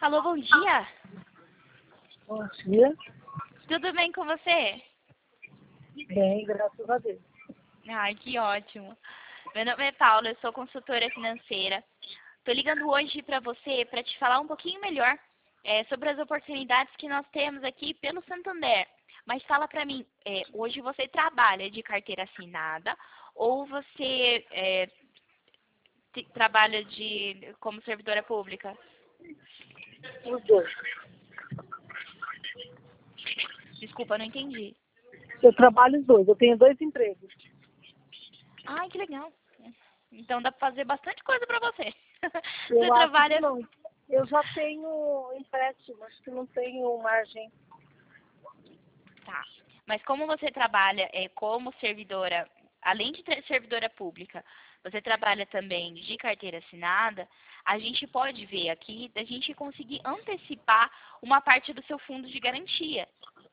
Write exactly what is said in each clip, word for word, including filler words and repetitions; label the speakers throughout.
Speaker 1: Alô, bom dia.
Speaker 2: Bom dia.
Speaker 1: Tudo bem com você?
Speaker 2: Bem, graças a Deus.
Speaker 1: Ai, que ótimo. Meu nome é Paula, eu sou consultora financeira. Estou ligando hoje para você para te falar um pouquinho melhor é, sobre as oportunidades que nós temos aqui pelo Santander. Mas fala para mim, é, hoje você trabalha de carteira assinada ou você é, te- trabalha de, como servidora pública?
Speaker 2: Os dois.
Speaker 1: Desculpa, não entendi.
Speaker 2: Eu trabalho os dois, eu tenho dois empregos.
Speaker 1: Ai, que legal. Então dá para fazer bastante coisa para você. Você
Speaker 2: Eu acho que
Speaker 1: trabalha...
Speaker 2: não. Eu já tenho empréstimo, acho que não tenho margem.
Speaker 1: Tá. Mas como você trabalha é, como servidora, além de ter servidora pública, você trabalha também de carteira assinada, a gente pode ver aqui da gente conseguir antecipar uma parte do seu fundo de garantia.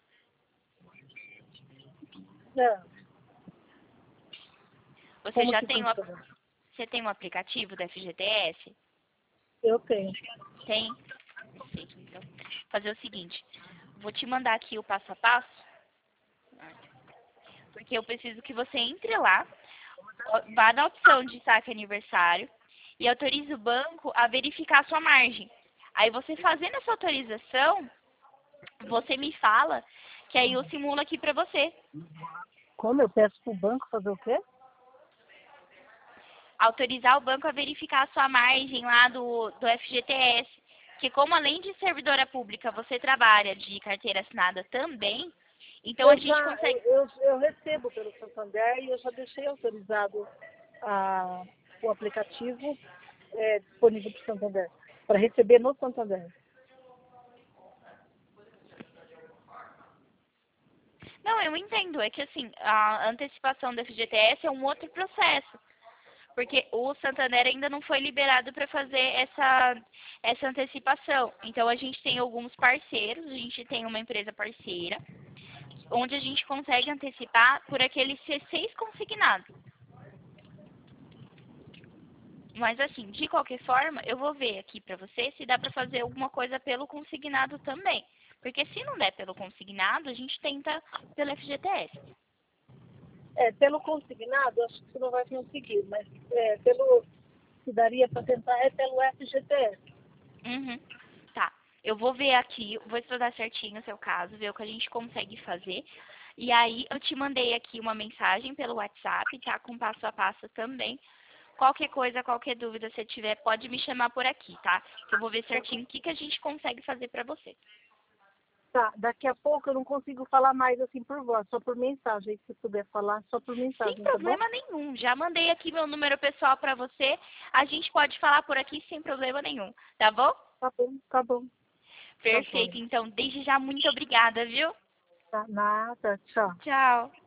Speaker 2: Não.
Speaker 1: Você
Speaker 2: Como
Speaker 1: já
Speaker 2: que
Speaker 1: tem o, ap-
Speaker 2: funciona?
Speaker 1: você tem um aplicativo da F G T S?
Speaker 2: Eu tenho.
Speaker 1: Tem? Perfeito. Então, fazer o seguinte, vou te mandar aqui o passo a passo, porque eu preciso que você entre lá, vá na opção de saque aniversário e autorize o banco a verificar a sua margem. Aí você fazendo essa autorização, você me fala que aí eu simulo aqui para você.
Speaker 2: Como eu peço para o banco fazer o quê?
Speaker 1: Autorizar o banco a verificar a sua margem lá do, do F G T S. Que como além de servidora pública, você trabalha de carteira assinada também, então a
Speaker 2: Eu
Speaker 1: gente
Speaker 2: já,
Speaker 1: consegue...
Speaker 2: eu, eu recebo pelo Santander e eu já deixei autorizado a, o aplicativo é, disponível para o Santander, para receber no Santander.
Speaker 1: Não, eu entendo. É que assim, a antecipação do F G T S é um outro processo. Porque o Santander ainda não foi liberado para fazer essa, essa antecipação. Então, a gente tem alguns parceiros, a gente tem uma empresa parceira, onde a gente consegue antecipar por aquele C seis consignado. Mas, assim, de qualquer forma, eu vou ver aqui para você se dá para fazer alguma coisa pelo consignado também. Porque se não der pelo consignado, a gente tenta pelo F G T S.
Speaker 2: É, pelo consignado, acho que você não vai conseguir, mas é, pelo que daria para tentar é pelo F G T S.
Speaker 1: Uhum. Tá. Eu vou ver aqui, vou estudar certinho o seu caso, ver o que a gente consegue fazer. E aí, eu te mandei aqui uma mensagem pelo WhatsApp, tá? Com passo a passo também. Qualquer coisa, qualquer dúvida você tiver, pode me chamar por aqui, tá? Que eu vou ver certinho o que, que a gente consegue fazer pra você.
Speaker 2: Tá, daqui a pouco eu não consigo falar mais assim por voz, só por mensagem. Se puder falar, só por
Speaker 1: Sem
Speaker 2: mensagem, tá bom?
Speaker 1: problema nenhum. Já mandei aqui meu número pessoal pra você. A gente pode falar por aqui sem problema nenhum, tá bom?
Speaker 2: Tá bom, tá bom. Tá bom.
Speaker 1: Perfeito. Então, desde já, muito obrigada, viu?
Speaker 2: Tá, nada, tchau.
Speaker 1: Tchau.